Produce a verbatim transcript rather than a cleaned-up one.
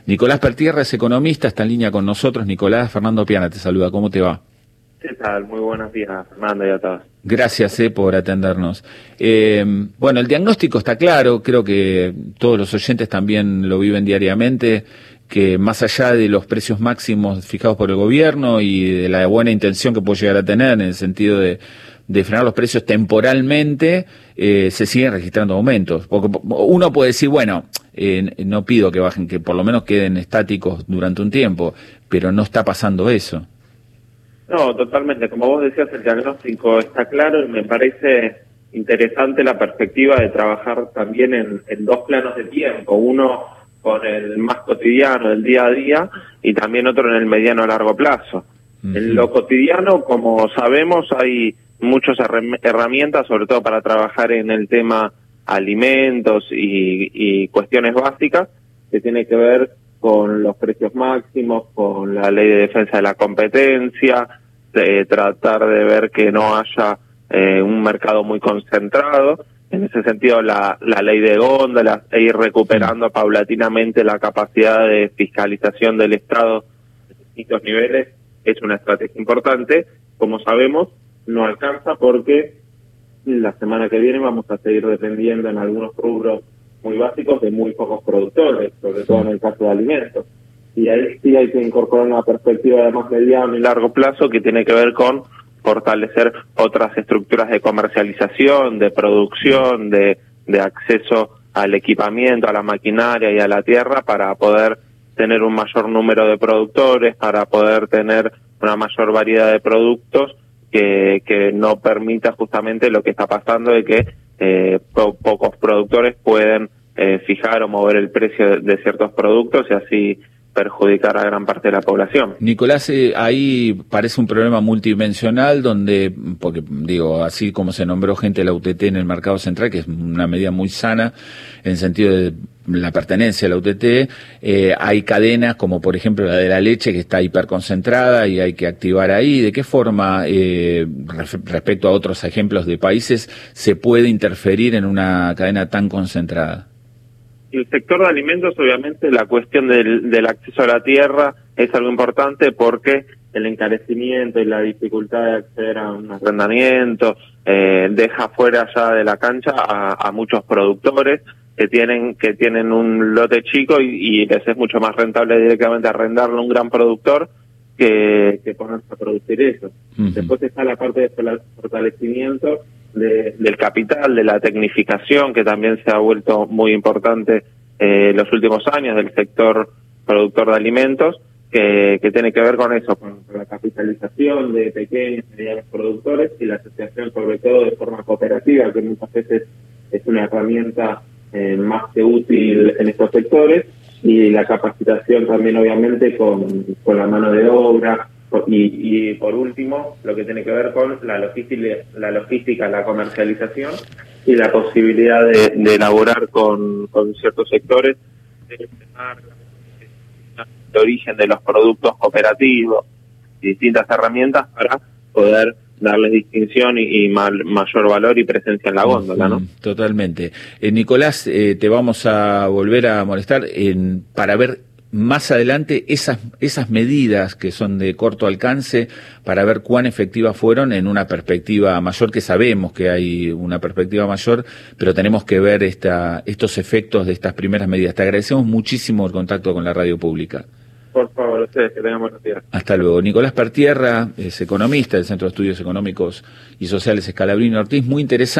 Nicolás Pertierra es economista, está en línea con nosotros. Nicolás, Fernando Piana te saluda, ¿cómo te va? ¿Qué tal? Muy buenos días, Fernando, y a todos. Gracias eh, por atendernos. Eh, bueno, el diagnóstico está claro, creo que todos los oyentes también lo viven diariamente, que más allá de los precios máximos fijados por el gobierno y de la buena intención que puede llegar a tener en el sentido de, de frenar los precios temporalmente, eh, se siguen registrando aumentos. Porque uno puede decir, bueno, eh, no pido que bajen, que por lo menos queden estáticos durante un tiempo, pero no está pasando eso. No, totalmente. Como vos decías, el diagnóstico está claro y me parece interesante la perspectiva de trabajar también en, en dos planos de tiempo. Uno con el más cotidiano, el día a día, y también otro en el mediano a largo plazo. Uh-huh. En lo cotidiano, como sabemos, hay muchas herramientas, sobre todo para trabajar en el tema alimentos y, y cuestiones básicas, que tiene que ver con los precios máximos, con la ley de defensa de la competencia, de tratar de ver que no haya eh, un mercado muy concentrado. En ese sentido, la, la ley de góndolas e ir recuperando paulatinamente la capacidad de fiscalización del Estado en distintos niveles es una estrategia importante. Como sabemos, no alcanza porque la semana que viene vamos a seguir dependiendo en algunos rubros muy básicos de muy pocos productores, sobre todo en el caso de alimentos. Y ahí sí hay que incorporar una perspectiva de más mediano y largo plazo que tiene que ver con fortalecer otras estructuras de comercialización, de producción, de, de acceso al equipamiento, a la maquinaria y a la tierra para poder tener un mayor número de productores, para poder tener una mayor variedad de productos que, que no permita justamente lo que está pasando de que eh, po pocos productores pueden eh, fijar o mover el precio de, de ciertos productos y así perjudicar a gran parte de la población. Nicolás, eh, ahí parece un problema multidimensional donde, porque digo, así como se nombró gente de la U T T en el mercado central, que es una medida muy sana en el sentido de la pertenencia a la U T T, eh, hay cadenas como por ejemplo la de la leche que está hiperconcentrada y hay que activar ahí. ¿De qué forma, eh, respecto a otros ejemplos de países, se puede interferir en una cadena tan concentrada? El sector de alimentos, obviamente, la cuestión del, del acceso a la tierra es algo importante porque el encarecimiento y la dificultad de acceder a un arrendamiento eh, deja fuera ya de la cancha a, a muchos productores que tienen que tienen un lote chico y, y les es mucho más rentable directamente arrendarlo a un gran productor que, que ponerse a producir eso. Uh-huh. Después está la parte de fortalecimiento De, del capital, de la tecnificación, que también se ha vuelto muy importante eh, en los últimos años, del sector productor de alimentos, que, que tiene que ver con eso, con, con la capitalización de pequeños y medianos productores y la asociación, sobre todo de forma cooperativa, que muchas veces es una herramienta eh, más que útil en estos sectores, y la capacitación también, obviamente, con, con la mano de obra. Y, y por último, lo que tiene que ver con la logística, la logística, la comercialización y la posibilidad de, de elaborar con, con ciertos sectores de origen de los productos cooperativos y distintas herramientas para poder darles distinción y, y mal, mayor valor y presencia en la góndola, ¿no? Totalmente. Eh, Nicolás, eh, te vamos a volver a molestar en, para ver más adelante esas esas medidas que son de corto alcance para ver cuán efectivas fueron en una perspectiva mayor, que sabemos que hay una perspectiva mayor, pero tenemos que ver esta estos efectos de estas primeras medidas. Te agradecemos muchísimo el contacto con la radio pública. Por favor, ustedes, que tengan buenos días. Hasta luego. Nicolás Pertierra es economista del Centro de Estudios Económicos y Sociales Scalabrini Ortiz, muy interesante.